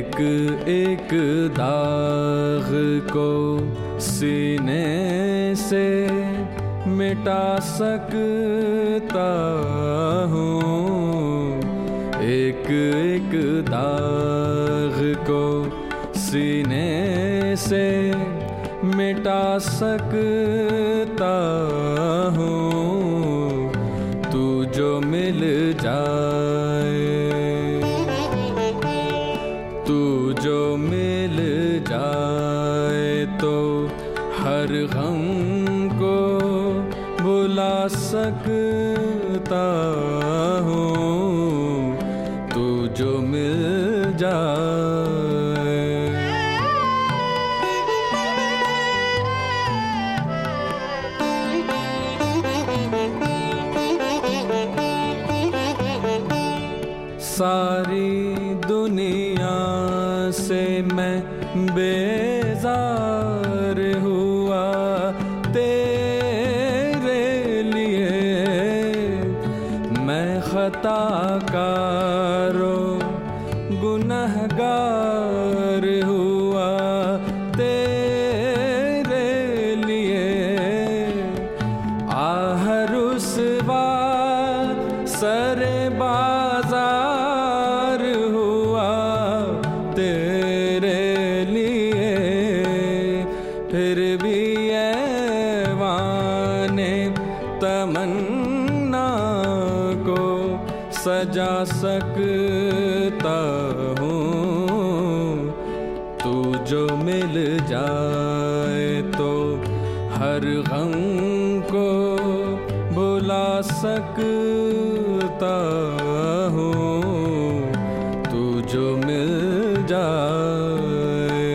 एक एक दाग को सीने से मिटा सकता हूँ, एक एक दाग को सीने से मिटा सकता हूँ, तू जो मिल जाए, तू जो मिल जाए तो हर गम को भुला सकता हूँ, तू जो मिल जाए। सारी दुनिया से मैं बेजार हुआ तेरे लिए, मैं खताकारों गुनहगार हुआ तेरे लिए, आह रुसवा सरे बाजार हुआ तेरे लिए, फिर भी ऐवाने तमन्ना को सजा सकता हूँ, तू जो मिल जाए तो हर गम को भुला सकता हूँ, तू जो मिल जाए।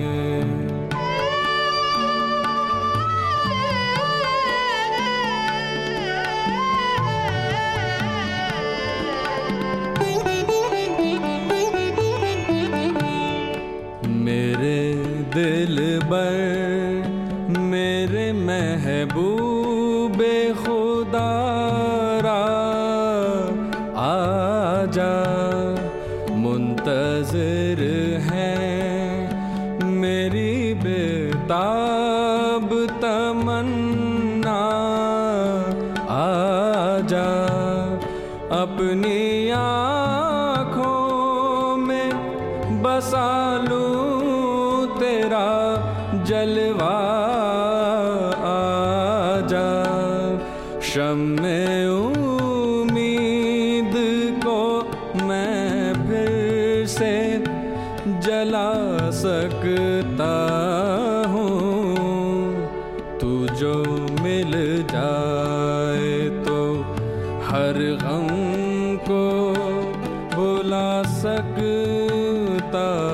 मेरे दिलबर मेरे महबूबे खुदारा आजा, मुंतज़िर है मेरी बेताब तमन्ना, आजा अपनी आँखों में बसा लूँ तेरा जलवा, आजा शम्मे उम्मीद को मैं फिर से जला सकता हूँ, तू जो मिल जाए तो हर गम को भुला सकता